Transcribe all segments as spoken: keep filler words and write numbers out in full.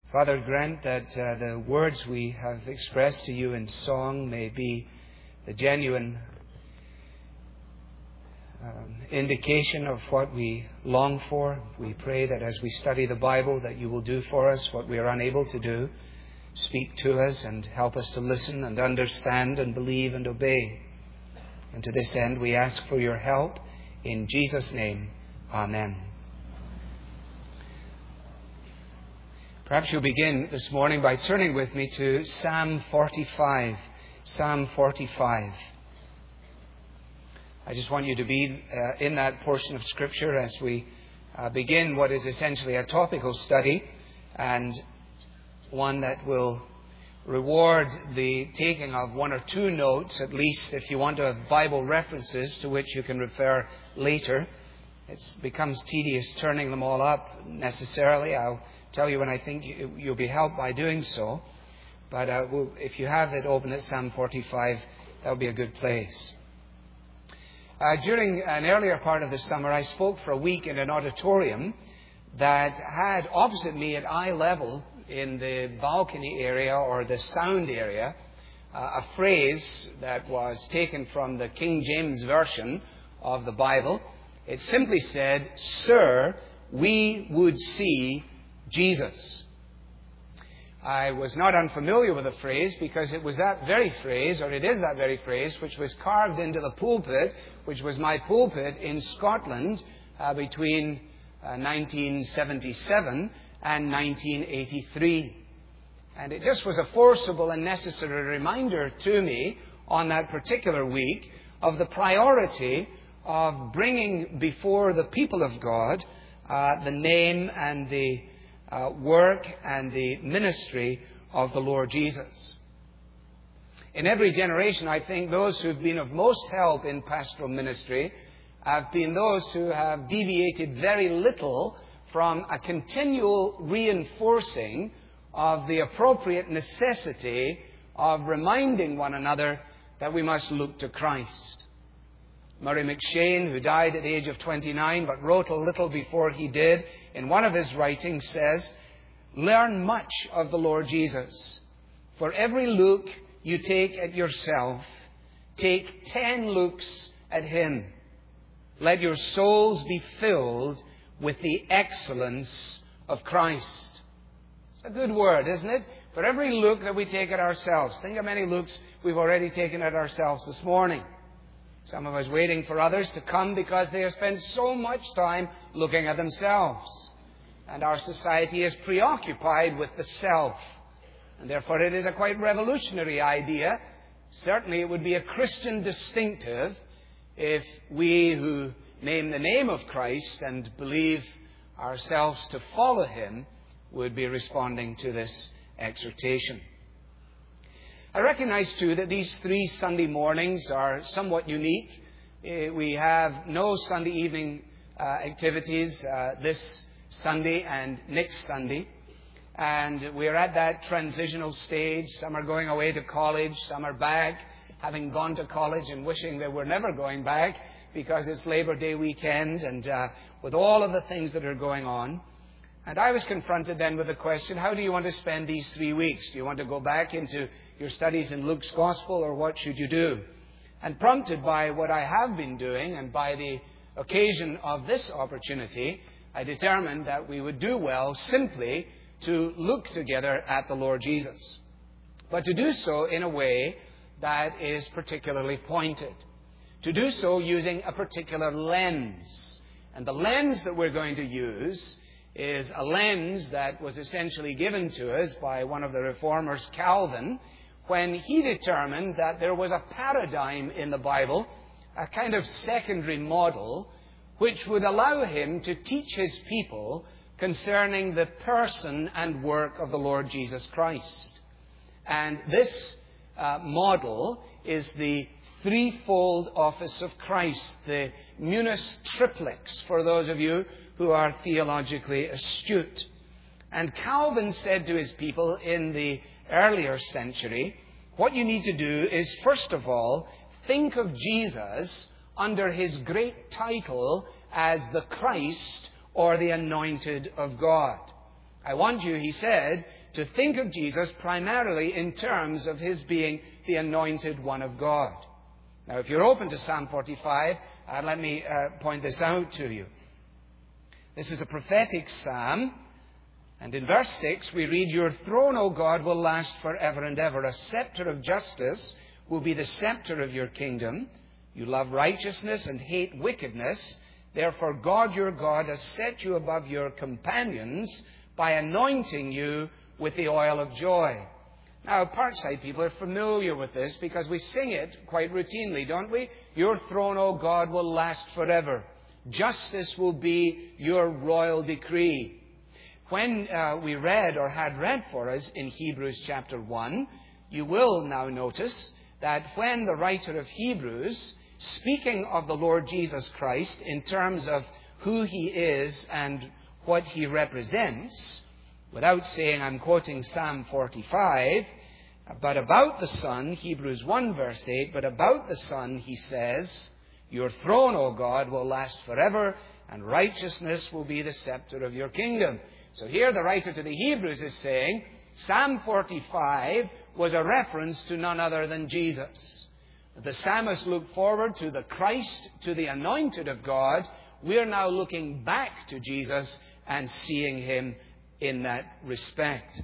Father, grant that uh, the words we have expressed to you in song may be the genuine um, indication of what we long for. We pray that as we study the Bible, that you will do for us what we are unable to do. Speak to us and help us to listen and understand and believe and obey. And to this end, we ask for your help. In Jesus' name, amen. Perhaps you'll begin this morning by turning with me to Psalm forty-five. Psalm forty-five. I just want you to be uh, in that portion of Scripture as we uh, begin what is essentially a topical study, and one that will reward the taking of one or two notes, at least if you want to have Bible references to which you can refer later. It becomes tedious turning them all up necessarily. I'll tell you when I think you, you'll be helped by doing so. But uh, we'll, if you have it open at Psalm forty-five, that would be a good place. Uh, during an earlier part of the summer, I spoke for a week in an auditorium that had opposite me at eye level in the balcony area or the sound area uh, a phrase that was taken from the King James Version of the Bible. It simply said, "Sir, we would see Jesus." I was not unfamiliar with the phrase because it was that very phrase, or it is that very phrase, which was carved into the pulpit, which was my pulpit in Scotland uh, between uh, nineteen seventy-seven and nineteen eighty-three. And it just was a forcible and necessary reminder to me on that particular week of the priority of bringing before the people of God uh, the name and the Uh, work and the ministry of the Lord Jesus. In every generation, I think those who've been of most help in pastoral ministry have been those who have deviated very little from a continual reinforcing of the appropriate necessity of reminding one another that we must look to Christ. Murray McShane, who died at the age of twenty-nine but wrote a little before he did, in one of his writings says, "Learn much of the Lord Jesus. For every look you take at yourself, take ten looks at Him. Let your souls be filled with the excellence of Christ." It's a good word, isn't it? For every look that we take at ourselves. Think how many looks we've already taken at ourselves this morning. Some of us waiting for others to come because they have spent so much time looking at themselves. And our society is preoccupied with the self. And therefore it is a quite revolutionary idea. Certainly it would be a Christian distinctive if we who name the name of Christ and believe ourselves to follow Him would be responding to this exhortation. I recognize, too, that these three Sunday mornings are somewhat unique. We have no Sunday evening uh, activities uh, this Sunday and next Sunday. And we're at that transitional stage. Some are going away to college. Some are back, having gone to college and wishing they were never going back because it's Labor Day weekend and uh, with all of the things that are going on. And I was confronted then with the question, how do you want to spend these three weeks? Do you want to go back into your studies in Luke's Gospel, or what should you do? And prompted by what I have been doing and by the occasion of this opportunity, I determined that we would do well simply to look together at the Lord Jesus. But to do so in a way that is particularly pointed. To do so using a particular lens. And the lens that we're going to use is a lens that was essentially given to us by one of the reformers, Calvin, when he determined that there was a paradigm in the Bible, a kind of secondary model, which would allow him to teach his people concerning the person and work of the Lord Jesus Christ. And this uh, model is the threefold office of Christ, the munus triplex, for those of you who are theologically astute. And Calvin said to his people in the earlier century, what you need to do is, first of all, think of Jesus under his great title as the Christ or the Anointed of God. I want you, he said, to think of Jesus primarily in terms of his being the anointed one of God. Now, if you're open to Psalm forty-five, uh, let me uh, point this out to you. This is a prophetic psalm, and in verse six we read, "Your throne, O God, will last forever and ever. A scepter of justice will be the scepter of your kingdom. You love righteousness and hate wickedness. Therefore, God, your God, has set you above your companions by anointing you with the oil of joy." Now, Parkside people are familiar with this because we sing it quite routinely, don't we? Your throne, O God, will last forever. Justice will be your royal decree. When uh, we read or had read for us in Hebrews chapter one, you will now notice that when the writer of Hebrews, speaking of the Lord Jesus Christ in terms of who he is and what he represents, without saying I'm quoting Psalm forty-five, but about the Son, Hebrews one verse eight, but about the Son he says, "Your throne, O God, will last forever, and righteousness will be the scepter of your kingdom." So here the writer to the Hebrews is saying Psalm forty-five was a reference to none other than Jesus. The psalmist looked forward to the Christ, to the anointed of God. We're now looking back to Jesus and seeing him in that respect.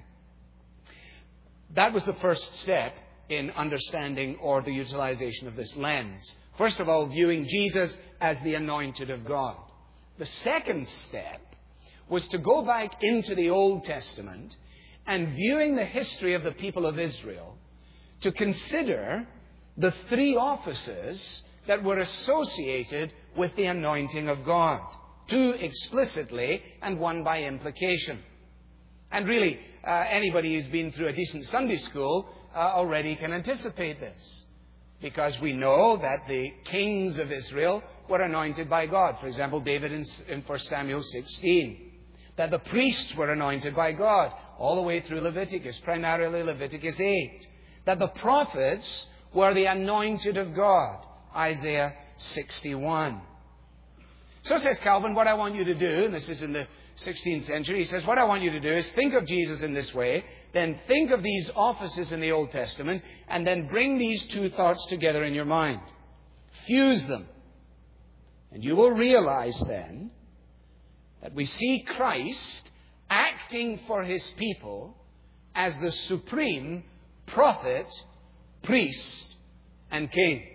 That was the first step in understanding or the utilization of this lens. First of all, viewing Jesus as the anointed of God. The second step was to go back into the Old Testament and, viewing the history of the people of Israel, to consider the three offices that were associated with the anointing of God. Two explicitly and one by implication. And really, uh, anybody who's been through a decent Sunday school uh, already can anticipate this. Because we know that the kings of Israel were anointed by God. For example, David in, in First Samuel sixteen. That the priests were anointed by God all the way through Leviticus, primarily Leviticus eight. That the prophets were the anointed of God, Isaiah sixty-one. So says Calvin, what I want you to do, and this is in the sixteenth century, he says, what I want you to do is think of Jesus in this way, then think of these offices in the Old Testament, and then bring these two thoughts together in your mind. Fuse them. And you will realize then that we see Christ acting for his people as the supreme prophet, priest, and king.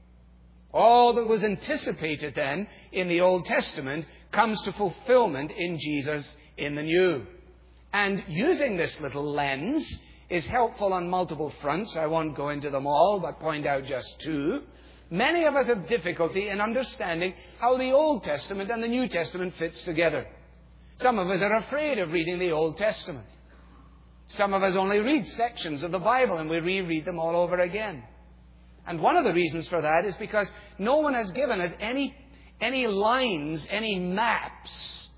All that was anticipated then in the Old Testament comes to fulfillment in Jesus in the New. And using this little lens is helpful on multiple fronts. I won't go into them all, but point out just two. Many of us have difficulty in understanding how the Old Testament and the New Testament fits together. Some of us are afraid of reading the Old Testament. Some of us only read sections of the Bible and we reread them all over again. And one of the reasons for that is because no one has given us any, any lines, any maps,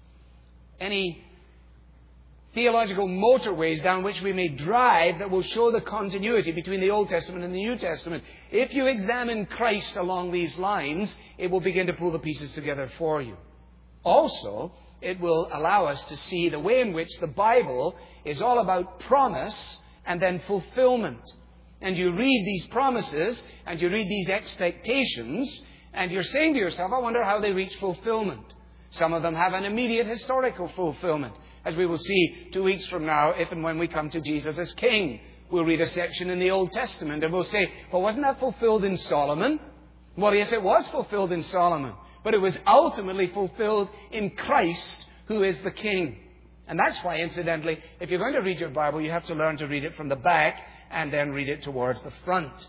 any theological motorways down which we may drive that will show the continuity between the Old Testament and the New Testament. If you examine Christ along these lines, it will begin to pull the pieces together for you. Also, it will allow us to see the way in which the Bible is all about promise and then fulfillment. And you read these promises and you read these expectations and you're saying to yourself, I wonder how they reach fulfillment. Some of them have an immediate historical fulfillment. As we will see two weeks from now, if and when we come to Jesus as King, we'll read a section in the Old Testament and we'll say, well, wasn't that fulfilled in Solomon? Well, yes, it was fulfilled in Solomon. But it was ultimately fulfilled in Christ, who is the King. And that's why, incidentally, if you're going to read your Bible, you have to learn to read it from the back and then read it towards the front.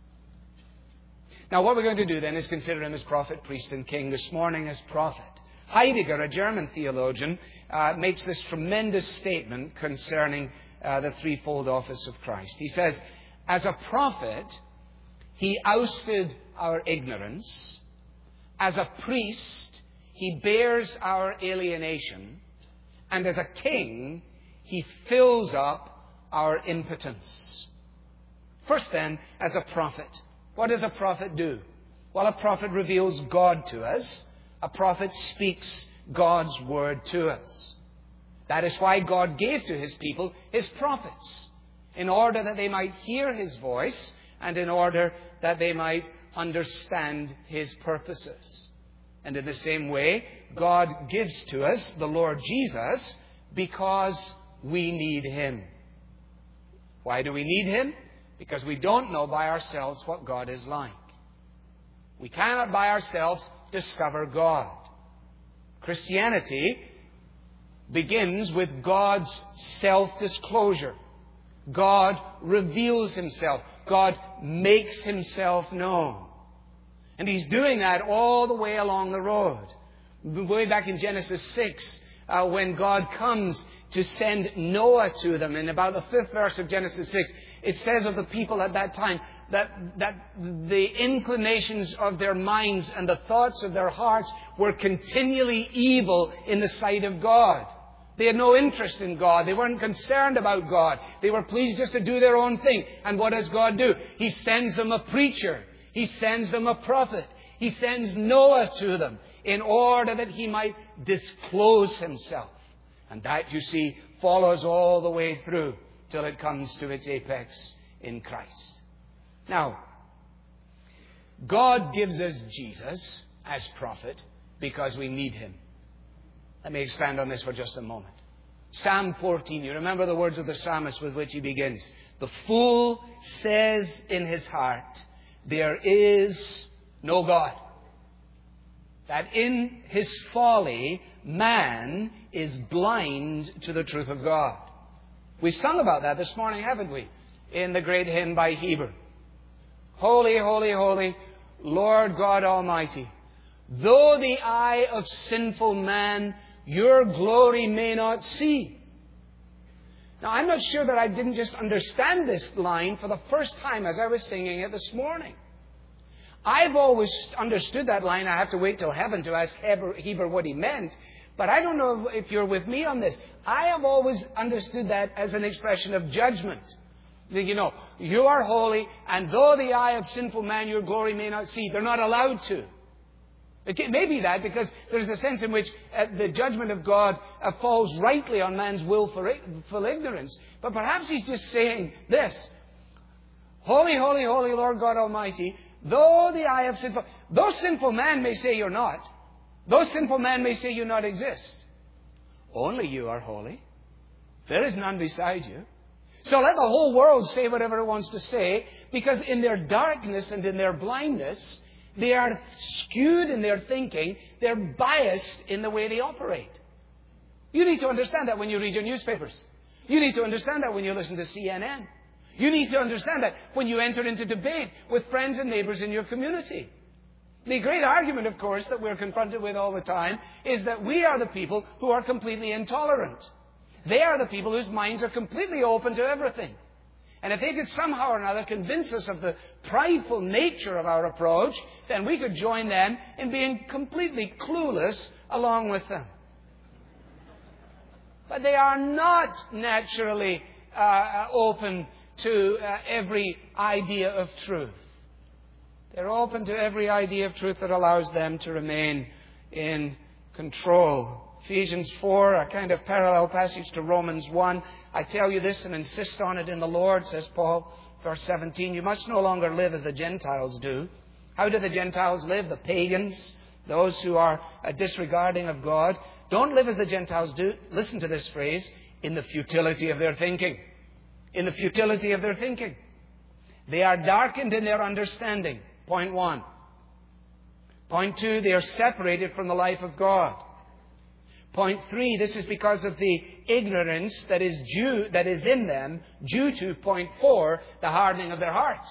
Now, what we're going to do then is consider him as prophet, priest, and king. This morning as prophet. Heidegger, a German theologian, uh, makes this tremendous statement concerning uh, the threefold office of Christ. He says, as a prophet, he ousted our ignorance. As a priest, he bears our alienation. And as a king, he fills up our impotence. First then, as a prophet. What does a prophet do? Well, a prophet reveals God to us. A prophet speaks God's word to us. That is why God gave to His people His prophets, in order that they might hear His voice and in order that they might understand His purposes. And in the same way, God gives to us the Lord Jesus because we need Him. Why do we need Him? Because we don't know by ourselves what God is like. We cannot by ourselves discover God. Christianity begins with God's self-disclosure. God reveals Himself. God makes Himself known. And He's doing that all the way along the road. Way back in Genesis six, uh, when God comes to send Noah to them, in about the fifth verse of Genesis six, it says of the people at that time that, that the inclinations of their minds and the thoughts of their hearts were continually evil in the sight of God. They had no interest in God. They weren't concerned about God. They were pleased just to do their own thing. And what does God do? He sends them a preacher. He sends them a prophet. He sends Noah to them in order that he might disclose Himself. And that, you see, follows all the way through till it comes to its apex in Christ. Now, God gives us Jesus as prophet because we need Him. Let me expand on this for just a moment. Psalm fourteen, you remember the words of the psalmist with which he begins. The fool says in his heart, there is no God. That in his folly, man is blind to the truth of God. We sung about that this morning, haven't we? In the great hymn by Heber. Holy, holy, holy, Lord God Almighty. Though the eye of sinful man your glory may not see. Now, I'm not sure that I didn't just understand this line for the first time as I was singing it this morning. I've always understood that line. I have to wait till heaven to ask Heber what he meant. But I don't know if you're with me on this. I have always understood that as an expression of judgment. You know, you are holy, and though the eye of sinful man your glory may not see, they're not allowed to. It may be that because there's a sense in which uh, the judgment of God uh, falls rightly on man's willful ignorance. But perhaps He's just saying this. Holy, holy, holy Lord God Almighty, though the eye of sinful... Though sinful man may say you're not, though sinful man may say you not exist, only you are holy. There is none beside you. So let the whole world say whatever it wants to say, because in their darkness and in their blindness, they are skewed in their thinking. They're biased in the way they operate. You need to understand that when you read your newspapers. You need to understand that when you listen to C N N. You need to understand that when you enter into debate with friends and neighbors in your community. The great argument, of course, that we're confronted with all the time is that we are the people who are completely intolerant. They are the people whose minds are completely open to everything. And if they could somehow or another convince us of the prideful nature of our approach, then we could join them in being completely clueless along with them. But they are not naturally uh, open to uh, every idea of truth. They're open to every idea of truth that allows them to remain in control. Ephesians four, a kind of parallel passage to Romans one. I tell you this and insist on it in the Lord, says Paul, verse seventeen. You must no longer live as the Gentiles do. How do the Gentiles live? The pagans, those who are uh, disregarding of God. Don't live as the Gentiles do. Listen to this phrase, in the futility of their thinking. In the futility of their thinking. They are darkened in their understanding. Point one. Point two, they are separated from the life of God. Point three, this is because of the ignorance that is due, that is in them, due to, point four, the hardening of their hearts.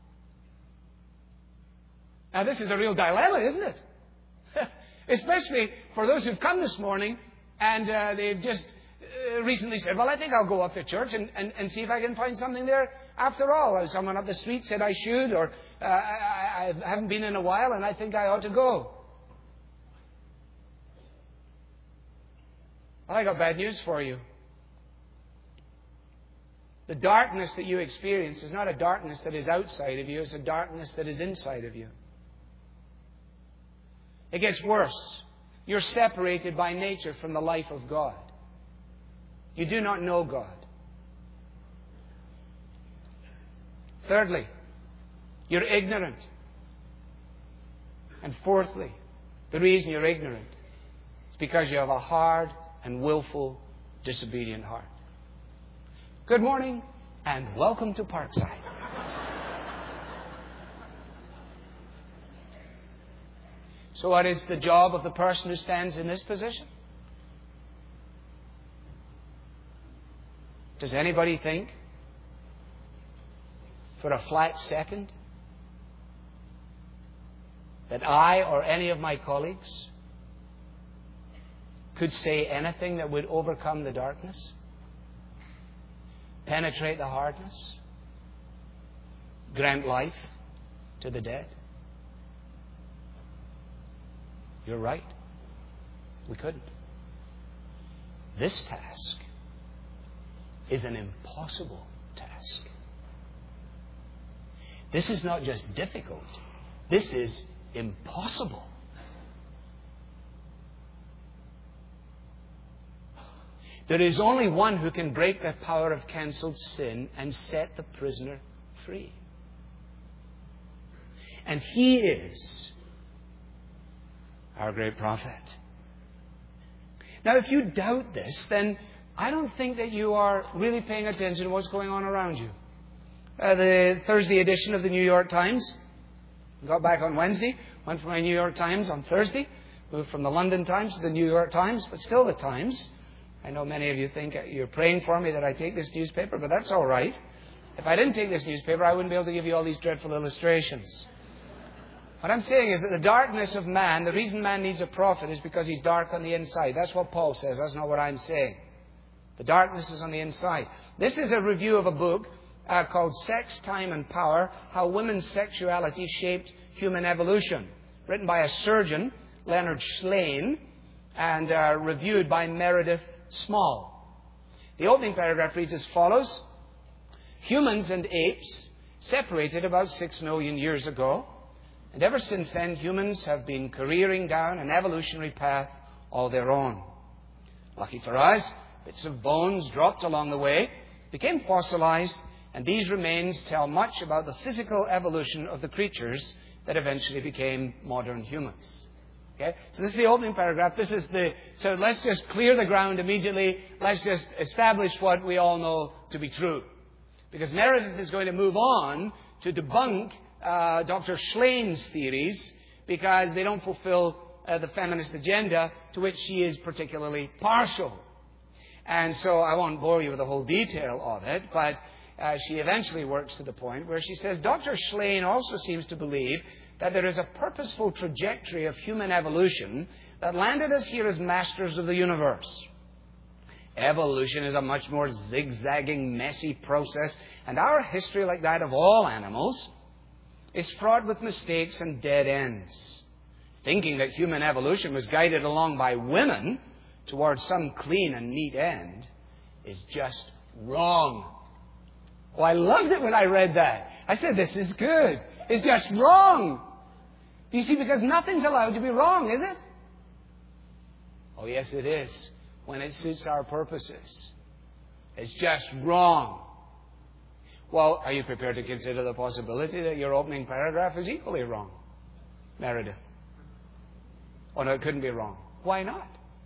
Now, this is a real dilemma, isn't it? Especially for those who've come this morning and uh, they've just uh, recently said, well, I think I'll go up to church and, and, and see if I can find something there after all. Someone up the street said I should, or uh, I, I haven't been in a while and I think I ought to go. Well, I got bad news for you. The darkness that you experience is not a darkness that is outside of you. It's a darkness that is inside of you. It gets worse. You're separated by nature from the life of God. You do not know God. Thirdly, you're ignorant. And fourthly, the reason you're ignorant is because you have a hard and willful, disobedient heart. Good morning and welcome to Parkside. So what is the job of the person who stands in this position? Does anybody think for a flat second that I or any of my colleagues could say anything that would overcome the darkness, penetrate the hardness, grant life to the dead? You're right. We couldn't. This task is an impossible task. This is not just difficult. This is impossible. There is only one who can break the power of cancelled sin and set the prisoner free. And He is our great prophet. Now, if you doubt this, then I don't think that you are really paying attention to what's going on around you. Uh, the Thursday edition of the New York Times, got back on Wednesday, went from my New York Times on Thursday, moved from the London Times to the New York Times, but still the Times. I know many of you think you're praying for me that I take this newspaper, but that's all right. If I didn't take this newspaper, I wouldn't be able to give you all these dreadful illustrations. What I'm saying is that the darkness of man, the reason man needs a prophet is because he's dark on the inside. That's what Paul says. That's not what I'm saying. The darkness is on the inside. This is a review of a book uh, called Sex, Time and Power, How Women's Sexuality Shaped Human Evolution, written by a surgeon, Leonard Shlain, and uh, reviewed by Meredith Small. The opening paragraph reads as follows. Humans and apes separated about six million years ago. And ever since then, humans have been careering down an evolutionary path all their own. Lucky for us, bits of bones dropped along the way, became fossilized, and these remains tell much about the physical evolution of the creatures that eventually became modern humans. Okay? So this is the opening paragraph. This is the, so let's just clear the ground immediately. Let's just establish what we all know to be true. Because Meredith is going to move on to debunk Uh, Doctor Schlain's theories because they don't fulfill uh, the feminist agenda to which she is particularly partial. And so I won't bore you with the whole detail of it, but uh, she eventually works to the point where she says Doctor Schlain also seems to believe that there is a purposeful trajectory of human evolution that landed us here as masters of the universe. Evolution is a much more zigzagging, messy process, and our history, like that of all animals, is fraught with mistakes and dead ends. Thinking that human evolution was guided along by women towards some clean and neat end is just wrong. Oh, I loved it when I read that. I said, this is good. It's just wrong. Do you see? Because nothing's allowed to be wrong, is it? Oh, yes, it is. When it suits our purposes. It's just wrong. Well, are you prepared to consider the possibility that your opening paragraph is equally wrong, Meredith? Oh, no, it couldn't be wrong. Why not?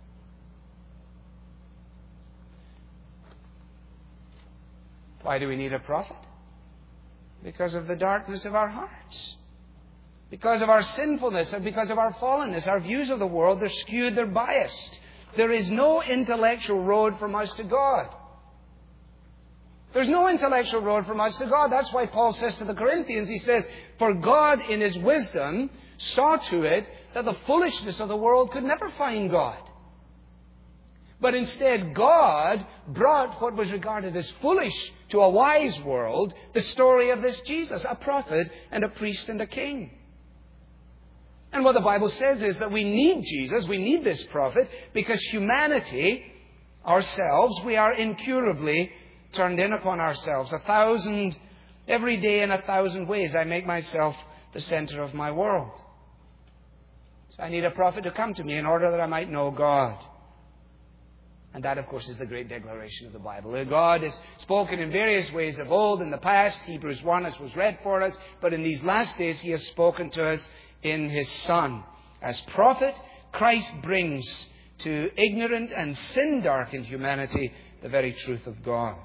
Why do we need a prophet? Because of the darkness of our hearts. Because of our sinfulness and because of our fallenness. Our views of the world, they're skewed, they're biased. There is no intellectual road from us to God. There's no intellectual road from us to God. That's why Paul says to the Corinthians, he says, for God in His wisdom saw to it that the foolishness of the world could never find God. But instead, God brought what was regarded as foolish to a wise world, the story of this Jesus, a prophet and a priest and a king. And what the Bible says is that we need Jesus, we need this prophet, because humanity, ourselves, we are incurably turned in upon ourselves. A thousand, every day in a thousand ways, I make myself the center of my world. So I need a prophet to come to me in order that I might know God. And that, of course, is the great declaration of the Bible. God has spoken in various ways of old in the past. Hebrews one, as was read for us. But in these last days, He has spoken to us in His Son. As prophet, Christ brings to ignorant and sin-darkened humanity the very truth of God.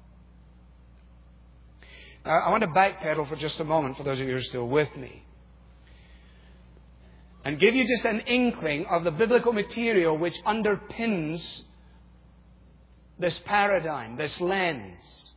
Now, I want to backpedal for just a moment, for those of you who are still with me, and give you just an inkling of the biblical material which underpins this paradigm, this lens.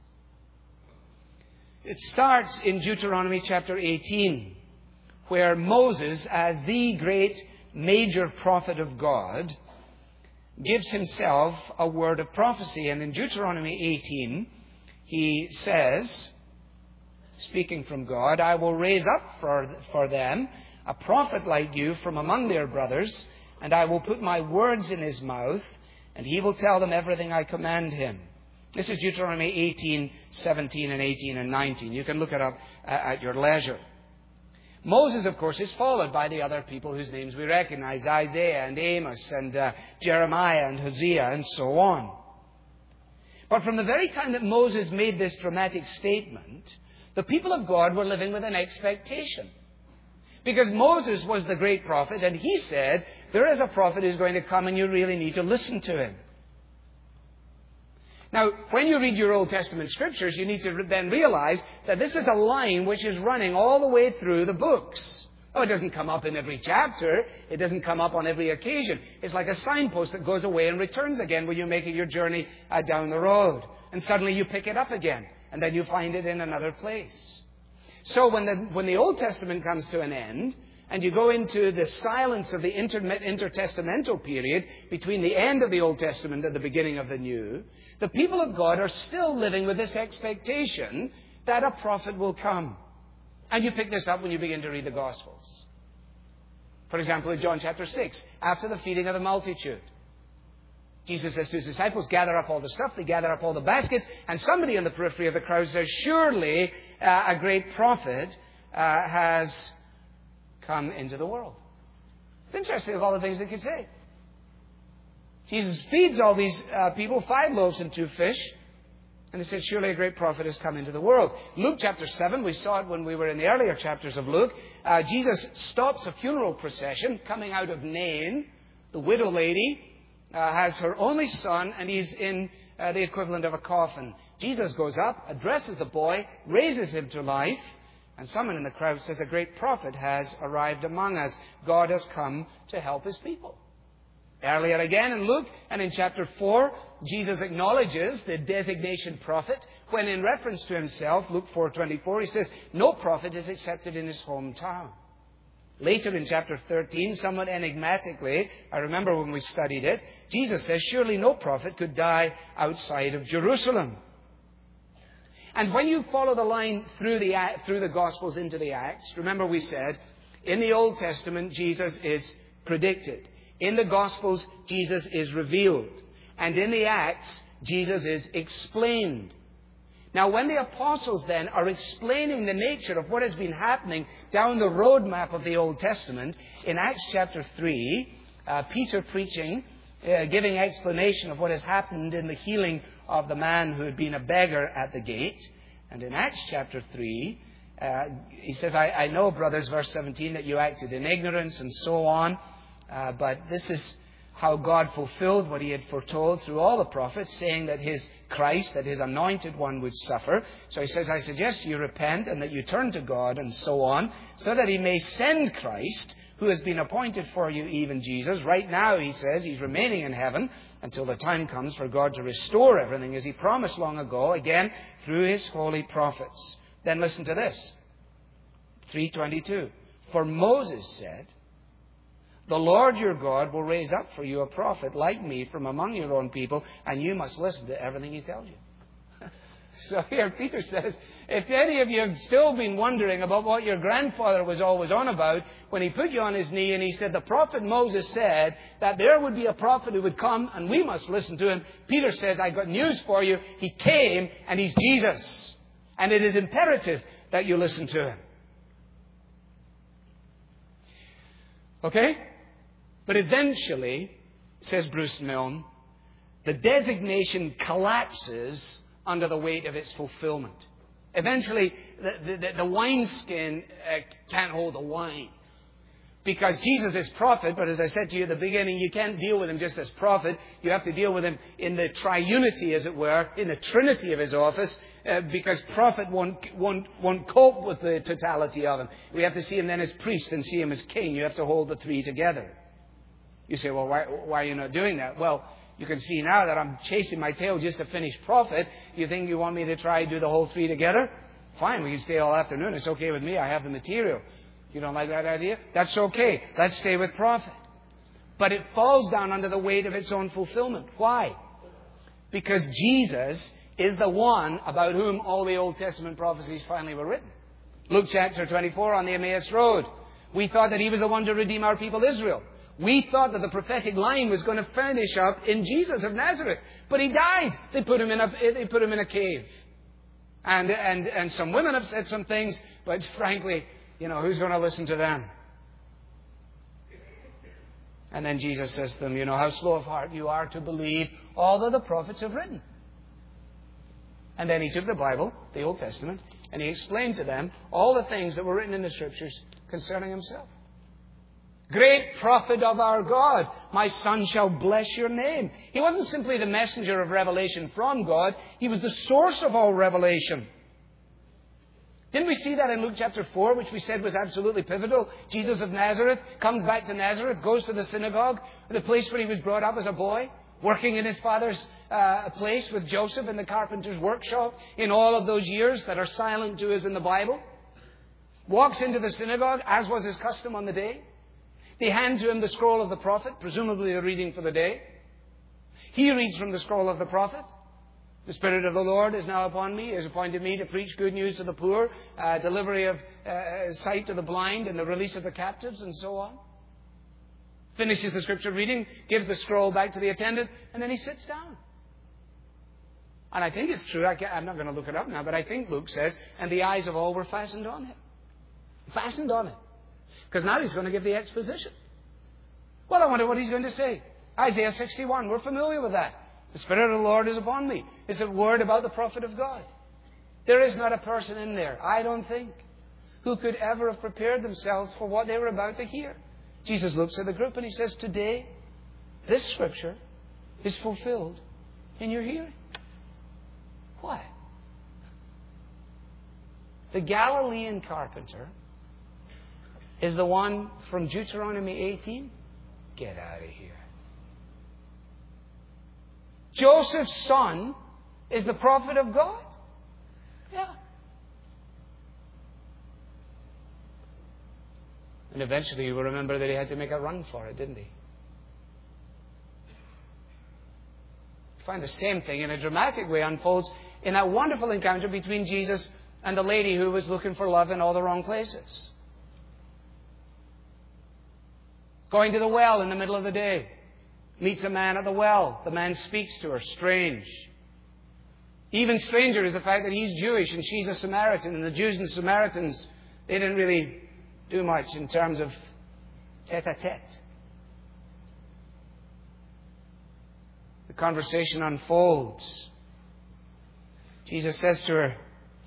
It starts in Deuteronomy chapter eighteen, where Moses, as the great major prophet of God, gives himself a word of prophecy. And in Deuteronomy eighteen, he says, speaking from God, I will raise up for, for them a prophet like you from among their brothers, and I will put my words in his mouth, and he will tell them everything I command him. This is Deuteronomy eighteen, seventeen, and eighteen, and nineteen. You can look it up at your leisure. Moses, of course, is followed by the other people whose names we recognize, Isaiah and Amos and uh, Jeremiah and Hosea and so on. But from the very time that Moses made this dramatic statement, the people of God were living with an expectation. Because Moses was the great prophet, and he said, there is a prophet who's going to come and you really need to listen to him. Now, when you read your Old Testament scriptures, you need to then realize that this is a line which is running all the way through the books. Oh, it doesn't come up in every chapter. It doesn't come up on every occasion. It's like a signpost that goes away and returns again when you're making your journey uh, down the road. And suddenly you pick it up again, and then you find it in another place. So when the, when the Old Testament comes to an end, and you go into the silence of the inter, intertestamental period between the end of the Old Testament and the beginning of the New, the people of God are still living with this expectation that a prophet will come. And you pick this up when you begin to read the Gospels. For example, in John chapter six, after the feeding of the multitude, Jesus says to his disciples, gather up all the stuff. They gather up all the baskets. And somebody in the periphery of the crowd says, surely uh, a great prophet uh, has come into the world. It's interesting of all the things they could say. Jesus feeds all these uh, people, five loaves and two fish. And they said, surely a great prophet has come into the world. Luke chapter seven, we saw it when we were in the earlier chapters of Luke. Uh, Jesus stops a funeral procession coming out of Nain. The widow lady uh, has her only son, and he's in uh, the equivalent of a coffin. Jesus goes up, addresses the boy, raises him to life. And someone in the crowd says, a great prophet has arrived among us. God has come to help his people. Earlier again in Luke and in chapter four, Jesus acknowledges the designation prophet when in reference to himself, Luke four twenty-four, he says, no prophet is accepted in his hometown. Later in chapter thirteen, somewhat enigmatically, I remember when we studied it, Jesus says, surely no prophet could die outside of Jerusalem. And when you follow the line through the, through the Gospels into the Acts, remember we said, in the Old Testament, Jesus is predicted. In the Gospels, Jesus is revealed. And in the Acts, Jesus is explained. Now, when the apostles then are explaining the nature of what has been happening down the roadmap of the Old Testament, in Acts chapter three, uh, Peter preaching, uh, giving explanation of what has happened in the healing of the man who had been a beggar at the gate. And in Acts chapter three, uh, he says, I, I know, brothers, verse seventeen, that you acted in ignorance and so on. Uh, but this is how God fulfilled what he had foretold through all the prophets, saying that his Christ, that his anointed one, would suffer. So he says, I suggest you repent and that you turn to God and so on, so that he may send Christ, who has been appointed for you, even Jesus. Right now, he says, he's remaining in heaven until the time comes for God to restore everything, as he promised long ago, again, through his holy prophets. Then listen to this. three twenty-two. For Moses said, the Lord your God will raise up for you a prophet like me from among your own people, and you must listen to everything he tells you. So here Peter says, if any of you have still been wondering about what your grandfather was always on about, when he put you on his knee and he said, the prophet Moses said that there would be a prophet who would come and we must listen to him. Peter says, I've got news for you. He came and he's Jesus. And it is imperative that you listen to him. Okay? But eventually, says Bruce Milne, the designation collapses under the weight of its fulfillment. Eventually, the, the, the wineskin uh, can't hold the wine. Because Jesus is prophet, but as I said to you at the beginning, you can't deal with him just as prophet. You have to deal with him in the triunity, as it were, in the trinity of his office, uh, because prophet won't, won't, won't cope with the totality of him. We have to see him then as priest and see him as king. You have to hold the three together. You say, well, why, why are you not doing that? Well, you can see now that I'm chasing my tail just to finish prophet. You think you want me to try and do the whole three together? Fine, we can stay all afternoon. It's okay with me. I have the material. You don't like that idea? That's okay. Let's stay with prophet. But it falls down under the weight of its own fulfillment. Why? Because Jesus is the one about whom all the Old Testament prophecies finally were written. Luke chapter twenty-four, on the Emmaus Road. We thought that he was the one to redeem our people Israel. We thought that the prophetic line was going to finish up in Jesus of Nazareth. But he died. They put him in a, they put him in a cave. And, and, and some women have said some things, but frankly, you know, who's going to listen to them? And then Jesus says to them, you know, how slow of heart you are to believe all that the prophets have written. And then he took the Bible, the Old Testament, and he explained to them all the things that were written in the Scriptures concerning himself. Great prophet of our God, my son shall bless your name. He wasn't simply the messenger of revelation from God. He was the source of all revelation. Didn't we see that in Luke chapter four, which we said was absolutely pivotal? Jesus of Nazareth comes back to Nazareth, goes to the synagogue, the place where he was brought up as a boy, working in his father's uh, place with Joseph in the carpenter's workshop in all of those years that are silent to us in the Bible. Walks into the synagogue, as was his custom on the day. They hand to him the scroll of the prophet, presumably the reading for the day. He reads from the scroll of the prophet. The Spirit of the Lord is now upon me. He has appointed me to preach good news to the poor, uh, delivery of uh, sight to the blind, and the release of the captives, and so on. Finishes the scripture reading, gives the scroll back to the attendant, and then he sits down. And I think it's true. I can't, I'm not going to look it up now, but I think Luke says, and the eyes of all were fastened on him. Fastened on him. Because now he's going to give the exposition. Well, I wonder what he's going to say. Isaiah sixty-one, we're familiar with that. The Spirit of the Lord is upon me. It's a word about the prophet of God. There is not a person in there, I don't think, who could ever have prepared themselves for what they were about to hear. Jesus looks at the group and he says, today, this scripture is fulfilled in your hearing. What? The Galilean carpenter is the one from Deuteronomy eighteen? Get out of here. Joseph's son is the prophet of God? Yeah. And eventually you will remember that he had to make a run for it, didn't he? You find the same thing in a dramatic way unfolds in that wonderful encounter between Jesus and the lady who was looking for love in all the wrong places. Going to the well in the middle of the day. Meets a man at the well. The man speaks to her. Strange. Even stranger is the fact that he's Jewish and she's a Samaritan. And the Jews and Samaritans, they didn't really do much in terms of tete-a-tete. The conversation unfolds. Jesus says to her,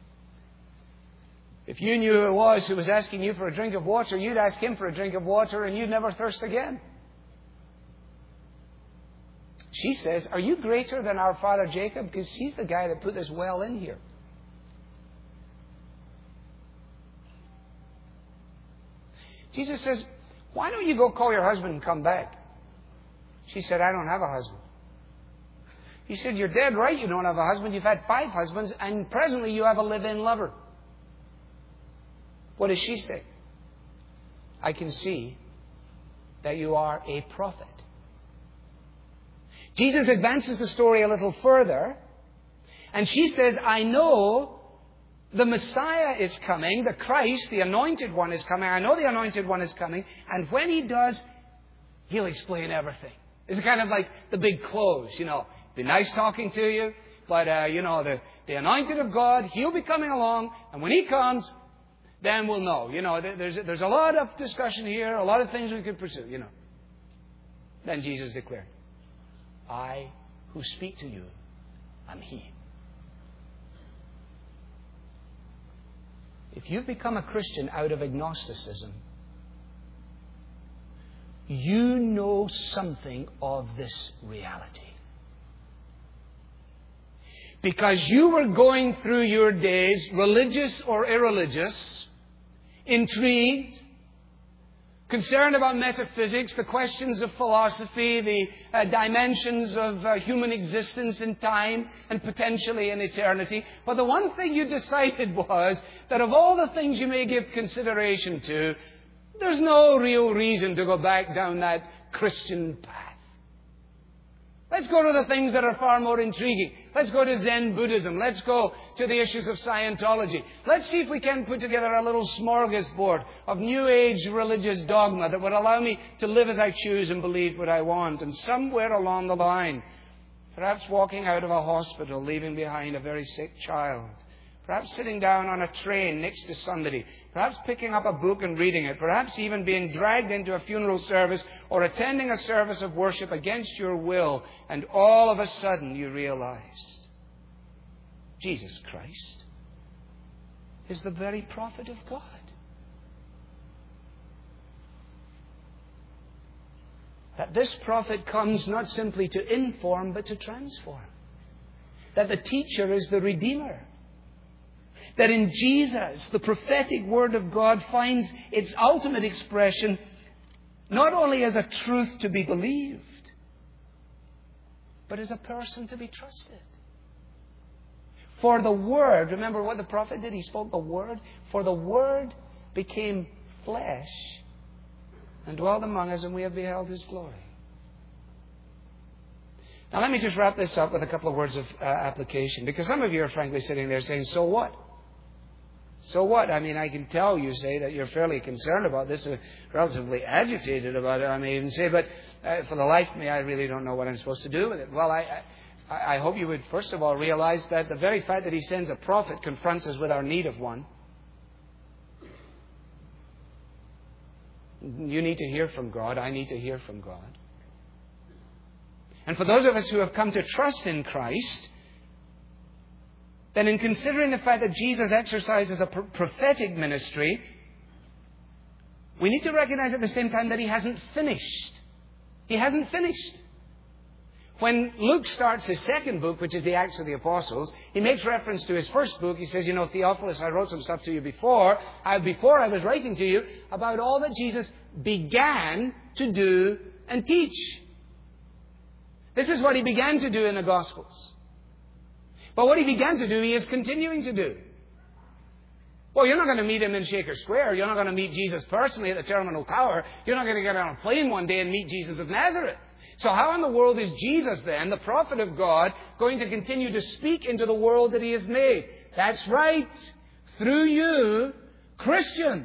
if you knew who it was who was asking you for a drink of water, you'd ask him for a drink of water and you'd never thirst again. She says, are you greater than our father Jacob? Because he's the guy that put this well in here. Jesus says, why don't you go call your husband and come back? She said, I don't have a husband. He said, you're dead right, you don't have a husband. You've had five husbands, and presently you have a live-in lover. What does she say? I can see that you are a prophet. Jesus advances the story a little further, and she says, I know the Messiah is coming, the Christ, the Anointed One is coming. I know the Anointed One is coming, and when He does, He'll explain everything. It's kind of like the big close, you know. Be nice talking to you, but, uh, you know, the, the Anointed of God, He'll be coming along, and when He comes, then we'll know. You know, there's, there's a lot of discussion here, a lot of things we could pursue, you know. Then Jesus declared, I who speak to you, I'm He. If you've become a Christian out of agnosticism, you know something of this reality. Because you were going through your days, religious or irreligious, intrigued, concerned about metaphysics, the questions of philosophy, the uh, dimensions of uh, human existence in time and potentially in eternity. But the one thing you decided was that of all the things you may give consideration to, there's no real reason to go back down that Christian path. Let's go to the things that are far more intriguing. Let's go to Zen Buddhism. Let's go to the issues of Scientology. Let's see if we can put together a little smorgasbord of New Age religious dogma that would allow me to live as I choose and believe what I want. And somewhere along the line, perhaps walking out of a hospital, leaving behind a very sick child, perhaps sitting down on a train next to somebody, perhaps picking up a book and reading it, perhaps even being dragged into a funeral service or attending a service of worship against your will, and all of a sudden you realized Jesus Christ is the very prophet of God. That this prophet comes not simply to inform but to transform. That the teacher is the Redeemer. That in Jesus, the prophetic Word of God finds its ultimate expression not only as a truth to be believed, but as a person to be trusted. For the Word, remember what the prophet did? He spoke the Word. For the Word became flesh and dwelt among us, and we have beheld His glory. Now let me just wrap this up with a couple of words of uh, application, because some of you are frankly sitting there saying, so what? So what? I mean, I can tell you say that you're fairly concerned about this, uh, relatively agitated about it, I may even say, but uh, for the life of me, I really don't know what I'm supposed to do with it. Well, I, I, I hope you would first of all realize that the very fact that He sends a prophet confronts us with our need of one. You need to hear from God. I need to hear from God. And for those of us who have come to trust in Christ, then in considering the fact that Jesus exercises a prophetic ministry, we need to recognize at the same time that He hasn't finished. He hasn't finished. When Luke starts his second book, which is the Acts of the Apostles, he makes reference to his first book. He says, you know, Theophilus, I wrote some stuff to you before, I, before I was writing to you about all that Jesus began to do and teach. This is what He began to do in the Gospels. But what He began to do, He is continuing to do. Well, you're not going to meet Him in Shaker Square. You're not going to meet Jesus personally at the Terminal Tower. You're not going to get on a plane one day and meet Jesus of Nazareth. So how in the world is Jesus then, the prophet of God, going to continue to speak into the world that He has made? That's right. Through you, Christian.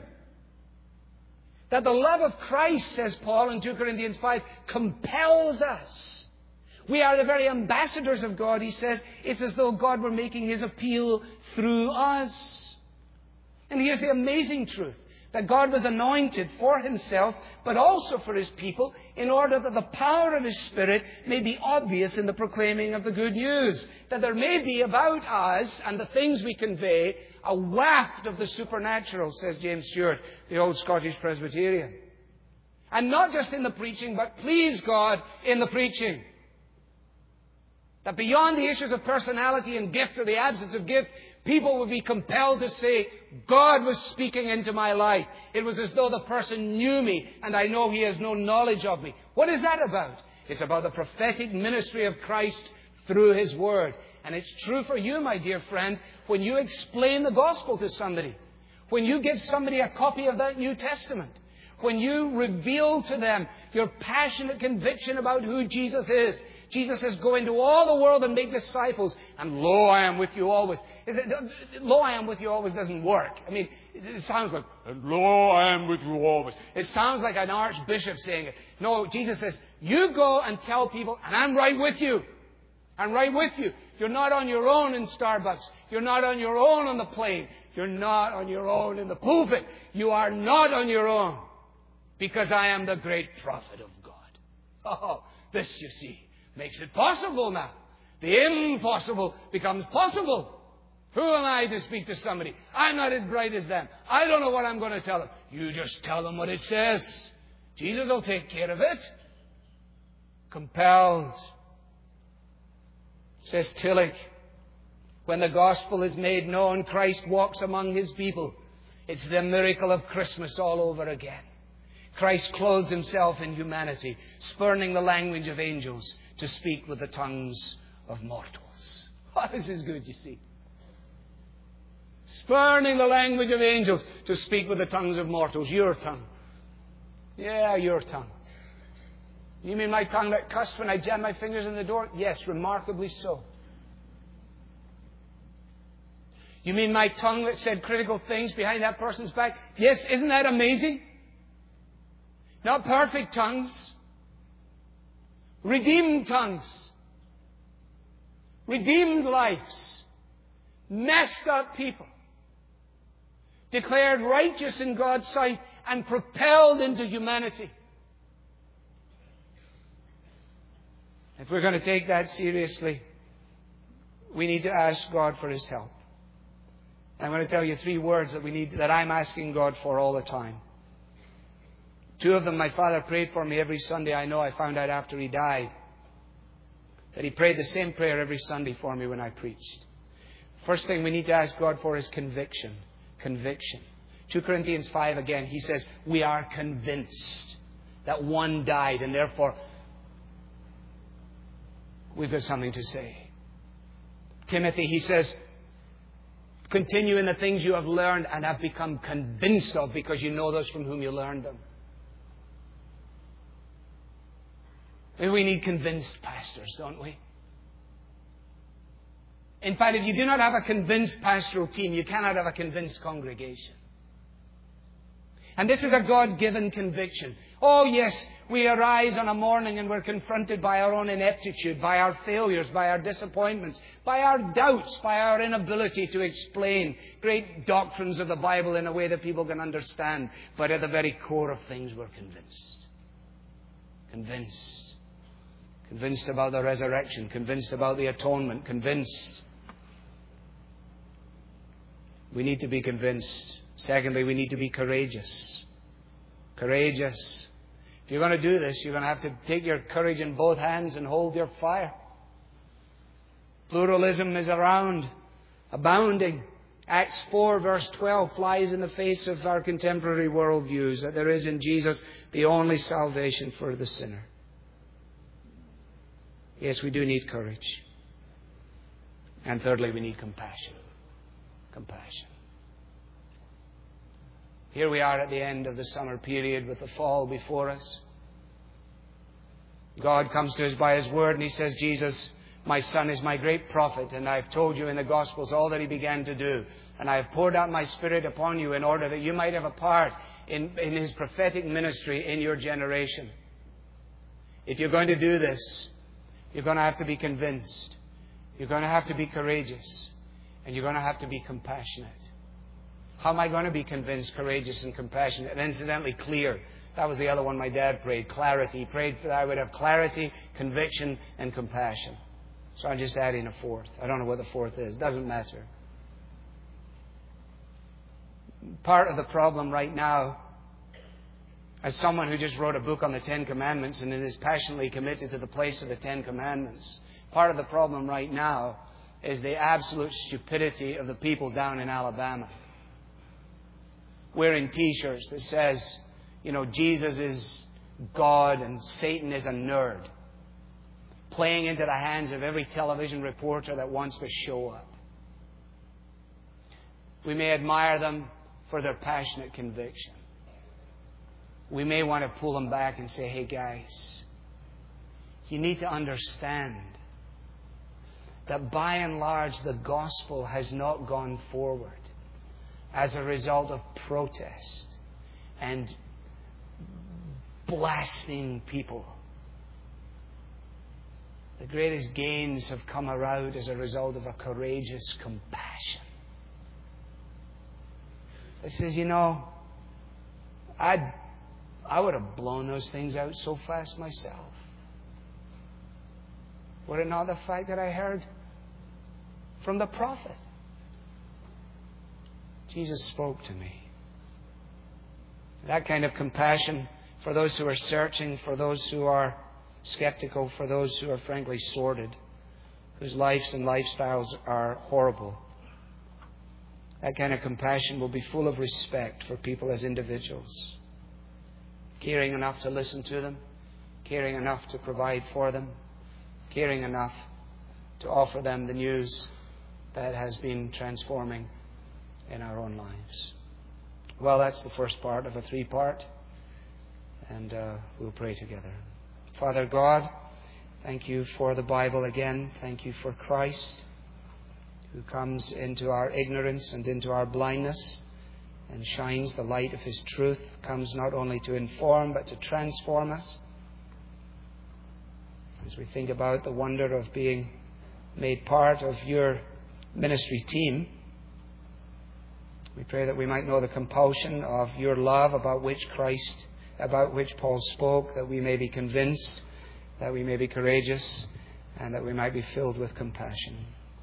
That the love of Christ, says Paul in two Corinthians five, compels us. We are the very ambassadors of God, he says. It's as though God were making His appeal through us. And here's the amazing truth. That God was anointed for Himself, but also for His people, in order that the power of His Spirit may be obvious in the proclaiming of the good news. That there may be about us and the things we convey a waft of the supernatural, says James Stewart, the old Scottish Presbyterian. And not just in the preaching, but please God in the preaching. That beyond the issues of personality and gift or the absence of gift, people would be compelled to say, God was speaking into my life. It was as though the person knew me and I know he has no knowledge of me. What is that about? It's about the prophetic ministry of Christ through His Word. And it's true for you, my dear friend, when you explain the gospel to somebody, when you give somebody a copy of that New Testament, when you reveal to them your passionate conviction about who Jesus is. Jesus says, go into all the world and make disciples. And lo, I am with you always. Is it, lo, I am with you always doesn't work. I mean, it sounds like, lo, I am with you always. It sounds like an archbishop saying it. No, Jesus says, you go and tell people, and I'm right with you. I'm right with you. You're not on your own in Starbucks. You're not on your own on the plane. You're not on your own in the pulpit. You are not on your own. Because I am the great prophet of God. Oh, this you see. Makes it possible now. The impossible becomes possible. Who am I to speak to somebody? I'm not as bright as them. I don't know what I'm going to tell them. You just tell them what it says. Jesus will take care of it. Compelled. Says Tillich, when the gospel is made known, Christ walks among His people. It's the miracle of Christmas all over again. Christ clothes Himself in humanity, spurning the language of angels to speak with the tongues of mortals. Oh, this is good, you see. Spurning the language of angels to speak with the tongues of mortals. Your tongue. Yeah, your tongue. You mean my tongue that cussed when I jammed my fingers in the door? Yes, remarkably so. You mean my tongue that said critical things behind that person's back? Yes, isn't that amazing? Not perfect tongues. Redeemed tongues. Redeemed lives. Messed up people. Declared righteous in God's sight and propelled into humanity. If we're going to take that seriously, we need to ask God for His help. I'm going to tell you three words that we need, that I'm asking God for all the time. Two of them my father prayed for me every Sunday. I know I found out after he died that he prayed the same prayer every Sunday for me when I preached. First thing we need to ask God for is conviction. Conviction. Second Corinthians five again, he says, we are convinced that one died and therefore we've got something to say. Timothy, he says, continue in the things you have learned and have become convinced of because you know those from whom you learned them. And we need convinced pastors, don't we? In fact, if you do not have a convinced pastoral team, you cannot have a convinced congregation. And this is a God-given conviction. Oh yes, we arise on a morning and we're confronted by our own ineptitude, by our failures, by our disappointments, by our doubts, by our inability to explain great doctrines of the Bible in a way that people can understand. But at the very core of things, we're convinced. Convinced. Convinced about the resurrection. Convinced about the atonement. Convinced. We need to be convinced. Secondly, we need to be courageous. Courageous. If you're going to do this, you're going to have to take your courage in both hands and hold your fire. Pluralism is around, abounding. Acts four verse twelve flies in the face of our contemporary worldviews that there is in Jesus the only salvation for the sinner. Yes, we do need courage. And thirdly, we need compassion. Compassion. Here we are at the end of the summer period with the fall before us. God comes to us by His Word and He says, Jesus, my Son is my great prophet, and I've told you in the Gospels all that He began to do. And I have poured out my Spirit upon you in order that you might have a part in, in His prophetic ministry in your generation. If you're going to do this, you're going to have to be convinced. You're going to have to be courageous. And you're going to have to be compassionate. How am I going to be convinced, courageous, and compassionate? And incidentally, clear. That was the other one my dad prayed. Clarity. He prayed that I would have clarity, conviction, and compassion. So I'm just adding a fourth. I don't know what the fourth is. It doesn't matter. Part of the problem right now, as someone who just wrote a book on the Ten Commandments and is passionately committed to the place of the Ten Commandments, part of the problem right now is the absolute stupidity of the people down in Alabama. Wearing T-shirts that says, you know, Jesus is God and Satan is a nerd. Playing into the hands of every television reporter that wants to show up. We may admire them for their passionate conviction. We may want to pull them back and say, hey guys, you need to understand that by and large the gospel has not gone forward as a result of protest and blasting people. The greatest gains have come around as a result of a courageous compassion. It says, you know, I'd, I would have blown those things out so fast myself. Were it not the fact that I heard from the prophet? Jesus spoke to me. That kind of compassion for those who are searching, for those who are skeptical, for those who are frankly sordid, whose lives and lifestyles are horrible. That kind of compassion will be full of respect for people as individuals, caring enough to listen to them, caring enough to provide for them, caring enough to offer them the news that has been transforming in our own lives. Well, that's the first part of a three-part, and uh, we'll pray together. Father God, thank you for the Bible again. Thank you for Christ, who comes into our ignorance and into our blindness and shines the light of His truth, comes not only to inform but to transform us. As we think about the wonder of being made part of your ministry team, we pray that we might know the compulsion of your love about which Christ, about which Paul spoke, that we may be convinced, that we may be courageous, and that we might be filled with compassion.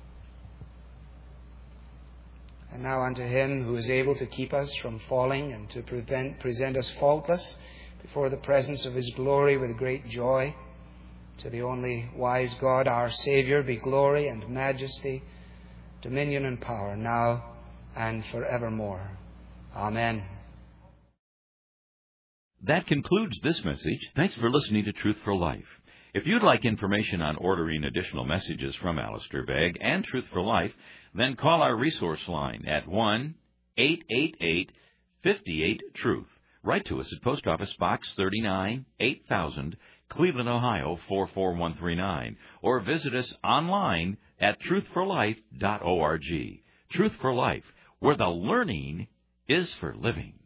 And now unto Him who is able to keep us from falling and to prevent, present us faultless before the presence of His glory with great joy, to the only wise God, our Saviour, be glory and majesty, dominion and power, now and forevermore. Amen. That concludes this message. Thanks for listening to Truth for Life. If you'd like information on ordering additional messages from Alistair Begg and Truth for Life, then call our resource line at one eight eight eight, five eight, truth. Write to us at Post Office Box thirty-nine, eight thousand, Cleveland, Ohio, four four one three nine, or visit us online at truth for life dot org. Truth for Life, where the learning is for living.